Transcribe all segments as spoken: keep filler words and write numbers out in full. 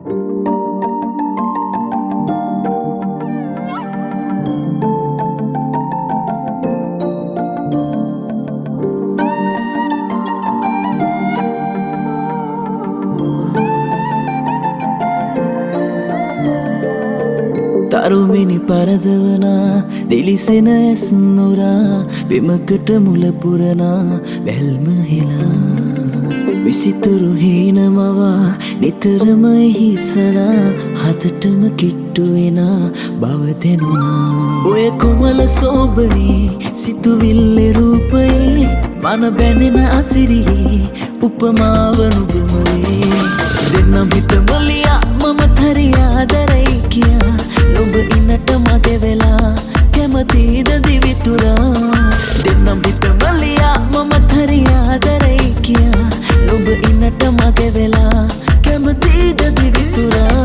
තරුමිනි පරදවනා දිලිසෙන ඇස් නුරා බිමකට මුල පුරනා වැල්ම හෙලා විසිතුරු හීනමවා නිතරම එහි සරා හදටම කිට්ටු වෙනා බව දැනුණා ඔය කොමල සෝබනේ සිතුවිල්ලේ රූපයේ මන බැඳෙන අසිරියේ උපමාව නුඹම වේ දෙන්නම් හිත මොලියා මම හරියාදරයි කියා නුඹ ඉන්නට මගේ වෙලා කැමතිද දිවිතුරා දෙන්නම් හිත මලියා මම හරියාදරයි කියා නුඹ ඉන්නට මගේ වෙලා කැමතිද දිවිතුරා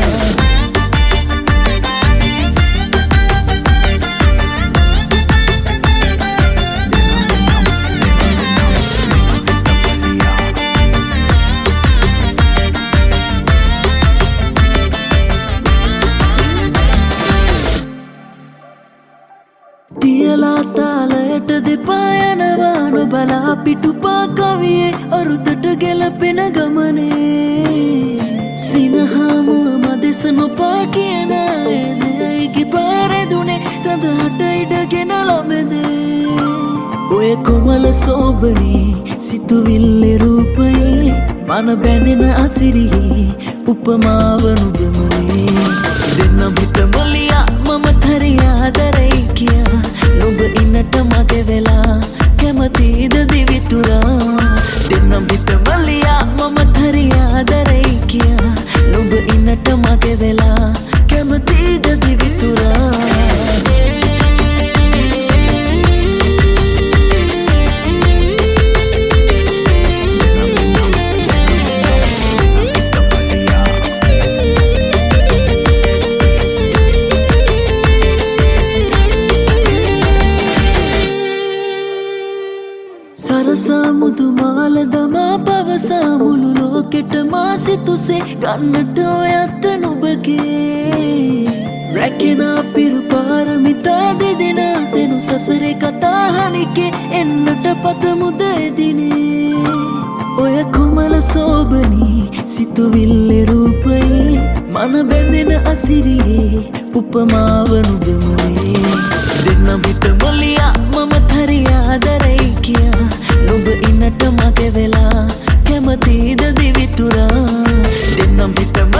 තියලා තාලයට දෙපා යනවා නොබලා පිටුපා කවියේ අරුතට ගැලපෙන ගමනේ සිනහාමුව මදෙස නොපා කියන ඇදයිකි පාරැදුනේ සඳහට ඉඩගෙන ළමෙදේ ඔය කොමල සෝබනේ සිතුවිල්ලේ රූපයේ මන බැඳෙන අසිරියේ උපමාව නුඹම වේ දෙන්නම් හිත මොලියා මම හරියාදරයි කියා නුඹ ඉන්නට මගේ වෙලා කැමතිද දිවිතුරා දෙන්නම් හිත මලියා මම හරියාදරයි කියා නුඹ ඉන්නට මගේ වෙලා කැමතිද දිවිතුරා සරසා මුදුමාල දමා පවසා මුළු ලෝකෙට මා සිතුසේ ගන්නට ඔයත් නුඹගේ රැකෙන පිරු පාරමිතා දෙදෙනා දෙනු සසරේ කතාහනිකේ එන්නට පතමුද එදිනේ ඔය කොමල සෝබනේ සිතුවිල්ලේ රූපයේ මන බැඳෙන අසිරියේ උපමාව නුඹම වේ දෙන්නම් හිත මොලියා මම හරියාදරයි කියා නුඹ ඉන්නට මගේ වෙලා කැමතිද දිවිතුරා දෙන්නම් හිත